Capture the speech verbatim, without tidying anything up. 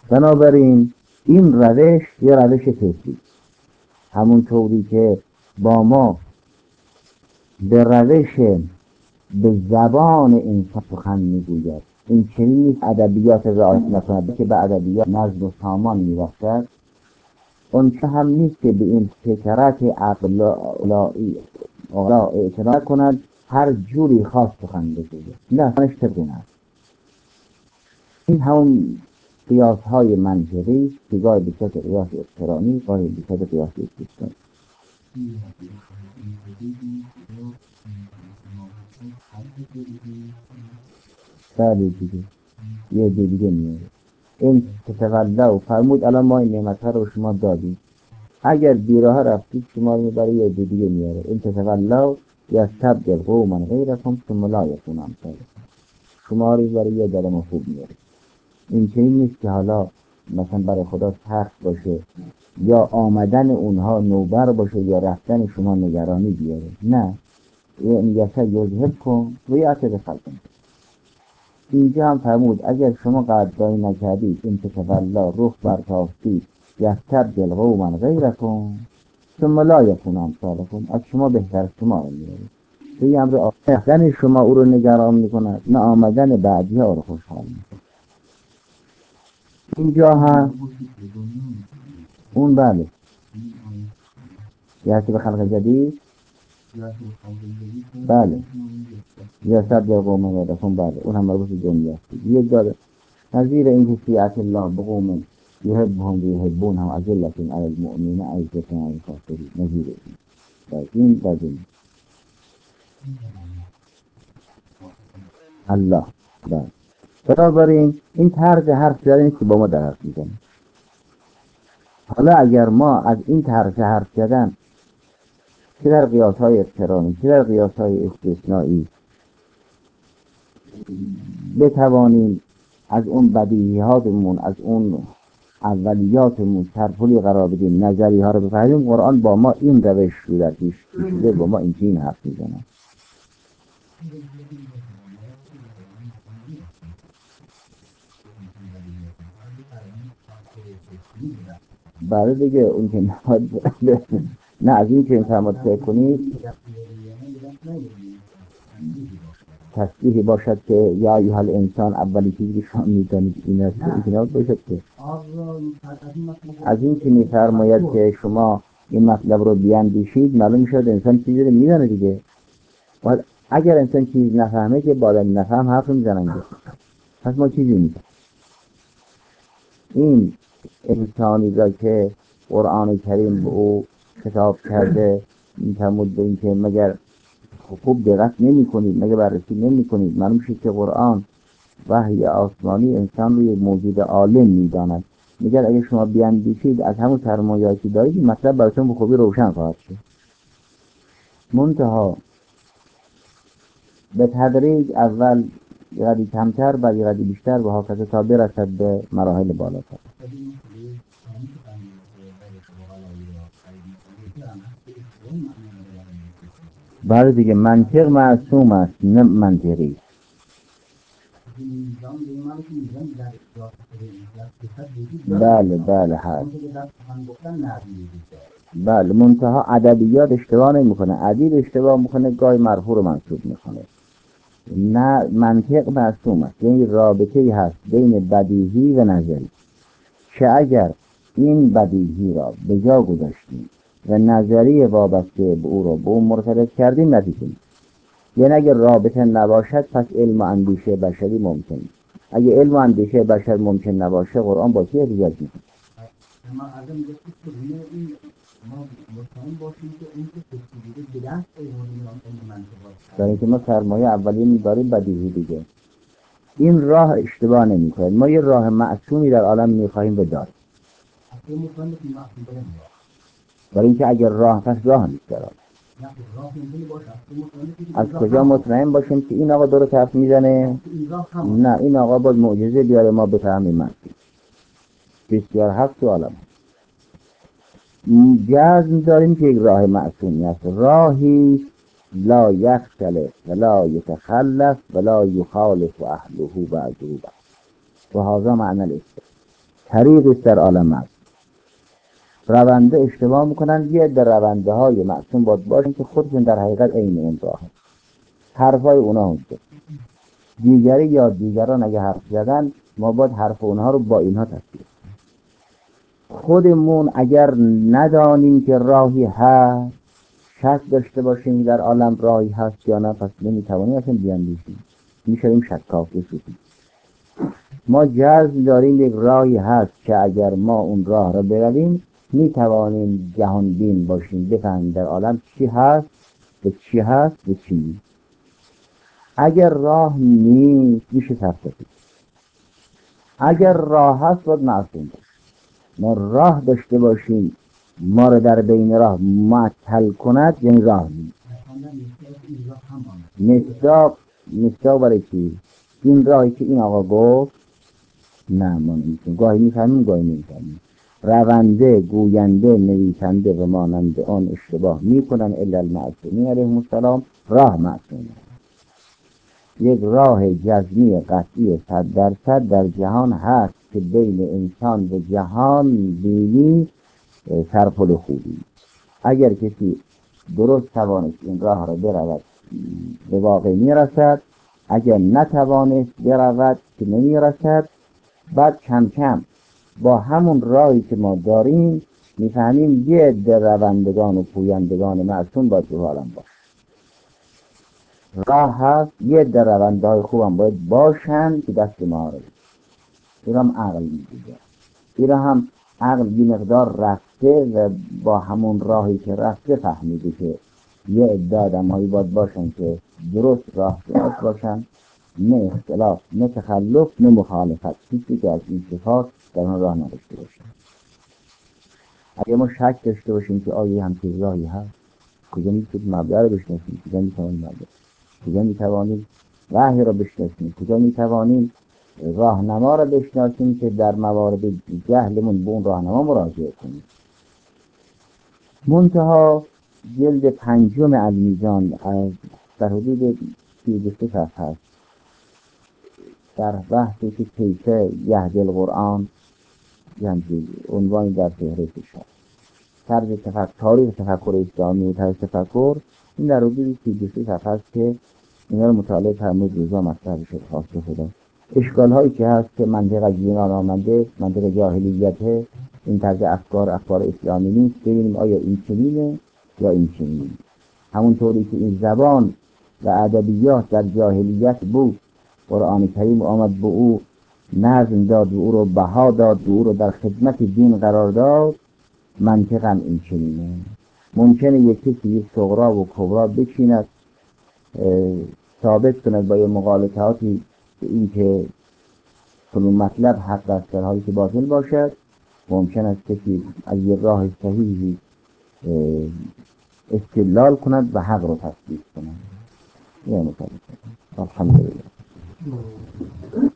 بنابراین این روش یه روش فکری، همون طوری که با ما به روش به زبان انسان سخن میگوید، این چنین نیست ادبیات رعایت نکند که به ادبیات نظم و سامان میبخشد، اون چه هم نیست که به این فکرات عقلایی اعتنا کند هر جوری خاص سخن بگوید، نه سخنش طبقی است. این همون قیاس های منطقی که گاهی به صورت قیاس اقترانی، گاهی به صورت قیاس استثنایی. بله دیگه یه دیگه میاره این تتولو فرمود الان ما این نعمت ها رو شما دادیم، اگر بیراه رفتید شما رو میبره یه دیگه میاره این تتولو یا تبدل قوما غیرکم ثم لا یکونوا امثالکم، شما رو میبره یه در مفهوم میاره. این چنین نیست که حالا مثلا برای خدا سخت باشه یا آمدن اونها نوبر باشه یا رفتن شما نگرانی بیاره، نه این یسا یذهب کن و یأتی بخلق. اینجا هم فرمود اگر شما قدردانی نکردید این تتولا رخ برتافتید یستبدل قوما غیرکم ثم لا یکونوا امثالکم، از شما بهتر شما رو میاره. این امر آمدن شما او رو نگران میکنه، نه آمدن بعدی ها رو خوشحال میکنه. اینجا هم اون بله یأتی بخلق جدید، بله یا تبدل قوما غیرکم، بله اون هم مربوط به دنیا است. یک داره نظیر این که سیعت الله بقوم یحبهم و یحبونهم اذلة علی المؤمنین اعزة علی الکافرین، نظیر این این بدین الله. بله بنابراین این طرز حرف زدنی که با ما در حرف میزنه. حالا اگر ما از این طرز حرف زدن چه در قیاس های اقترانی چه در قیاس های استثنایی بتوانیم از اون بدیهیاتمون از اون اولیاتمون سرپلی قرار بدیم، نظری ها رو بفهمیم، قرآن با ما این روش رو در پیش کشیده، با ما این چین حرف میزنه. بله دیگه اون که نه از این که این فرماد فکر کنید تصریحی باشد که یا ایها الانسان اولی چیزی که شما میدانید این است، این که نباید باشد که از این که میفرماید که شما این مطلب رو بیاندیشید معلوم شد انسان چیزی رو میدانه دیگه. اگر انسان چیز نفهمه که بالا نفهم حرف میزنن، پس ما چیزی میدونیم. این انسانی را که قرآن کریم به او خطاب کرده میفرمود به این که مگر خوب دقت نمی کنید، مگر بررسی نمی کنید، معلوم شد که قرآن وحی آسمانی انسان رو یک موجود عالم میداند. میگه اگه شما بیاندیشید از همون سرمایه‌ای که دارید مطلب براتون به خوبی روشن خواهد شد. منتها به تدریج اول یقدی کمتر بعد یقدی بیشتر و هاکذا تا برسد به مراحل بالاتر. بله دیگه منطق معصوم است نه منطقی. بله بله هست. بله منتها ادبیات اشتباه نمیکنه، ادیب اشتباه میکنه گاهی مرفوع رو منصوب میکنه. نه منطق معصوم است، یعنی رابطه‌ای هست بین بدیهی و نظری که اگر این بدیهی را به جا گذاشتیم و نظری وابسته به او را به اون مرتبط کردیم نتیجه نیست. یعنی اگر رابطه نباشد پس علم و اندیشه بشری ممکن نیست. اگه علم و اندیشه بشر ممکن نباشه قرآن با چی احتجاج میکنه؟ ما ازم گفتید که این ما مطمئن باشیم که این که تفسیری بدن در اینکه ما سرمایه اولیه میباریم بدیهی دیگه. این راه اشتباه نمی کنید. ما یه راه معصومی در عالم میخواهیم و داریم، برای اینکه اگر راه پس راه نیست در عالم. از کجا مطمئن باشیم که این آقا دور طرف میزنه؟ نه این آقا باید معجزه بیاره ما بفهمیم. من بسیار حق تو عالم جزم داریم که یک راه معصومی است، راهی لا یختلف ولا یتخلف ولا یخالف اهله بعده بعد و هذا معنی الاستثناء. طریق است در عالم معصوم. رونده اشتباه میکنن، یه در رونده های معصوم باید باشن که خودشون در حقیقت عین اون راه هست. حرفای اونا هست دیگری یا دیگران اگه حرف زدن ما باید حرف اونها رو با اینها تصدیق. خودمون اگر ندانیم که راهی هست، شک داشته باشیم در عالم راهی هست یا نه، پس نمیتوانیم اصلا بیاندیشیم، میشویم شکاک بشیم. ما جزم داریم یک راهی هست که اگر ما اون راه را برویم میتوانیم جهان بین باشیم، بفهمیم در عالم چی هست و چی هست و چی نیست. اگر راه نیست میشه تفسیر. اگر راه هست باید معصوم باشه. ما راه داشته باشیم ما را در بین راه معطل کند، یعنی راه نیست. مصداق مصداق برای چی؟ این راهی که این آقا گفت نه ما نمیتونیم، گاهی میفهمیم گاهی نمیفهمیم. رونده، گوینده، نویسنده و مانند آن اشتباه میکنن الا المعصومین علیهم السلام. راه معصومه، یک راه جزمی قطعی صد درصد در جهان هست که بین انسان و جهان بینی سرپل خوبی. اگر کسی درست توانست این راه را برود به واقع میرسد، اگر نتوانست برود که نمیرسد. بعد کم کم با همون راهی که ما داریم میفهمیم یه عده روندگان و پویندگان معصوم باید تو عالم باشه. راه هست، یه عده روندهای خوب هم باید باشن که دست ما رو این هم عقل میگه. این هم عقل بی مقدار رفته و با همون راهی که رفته فهمیده که یه عده آدم‌هایی باید باشن که درست راه درست باشن، نه اختلاف، نه تخلف، نه مخالفت، کسی که از این صفات در اون راه نداشته باشه. اگه ما شک داشته باشیم که آیا همچین راهی هست، کجا میتونیم مبدأ رو بشناسیم، کجا میتوانیم مبدأ، کجا میتوانیم وحی رو بشناسیم، کجا میتوانیم راهنما رو بشناسیم که در موارد جهلمون به اون راهنما مراجعه کنیم. منتها جلد پنجم المیزان از در حدود سی و سه صفحه هست در بحثی که کیف یهدی القرآن، یعنی عنوانی در فهرستش هست طرز تفکر، تاریخ تفکر اسلامی و طرز تفکر. این در حدود سی و سه صفحه هست که اینا رو مطالعه فرمود روزا مطرح شد. خواست خدا اشکال هایی که هست که منطق از یونان آمده، منطق جاهلیته، این طرز افکار افکار اسلامی نیست. ببینیم آیا این چنینه یا این چنینه. همونطوری که این زبان و ادبیات در جاهلیت بود، قرآن کریم آمد به او نظم داد و او رو بها داد و او رو در خدمت دین قرار داد، منطق هم این چنینه. ممکنه یک کسی یک صغرا و کبرا بچیند ثابت کند با یه مغالطاتی این که کنون مطلب حق است در حالی که باطل باشد. ممکن است کسی از یه راه صحیحی استدلال کند و حق رو تصدیق کند. یعنی الحمدلله.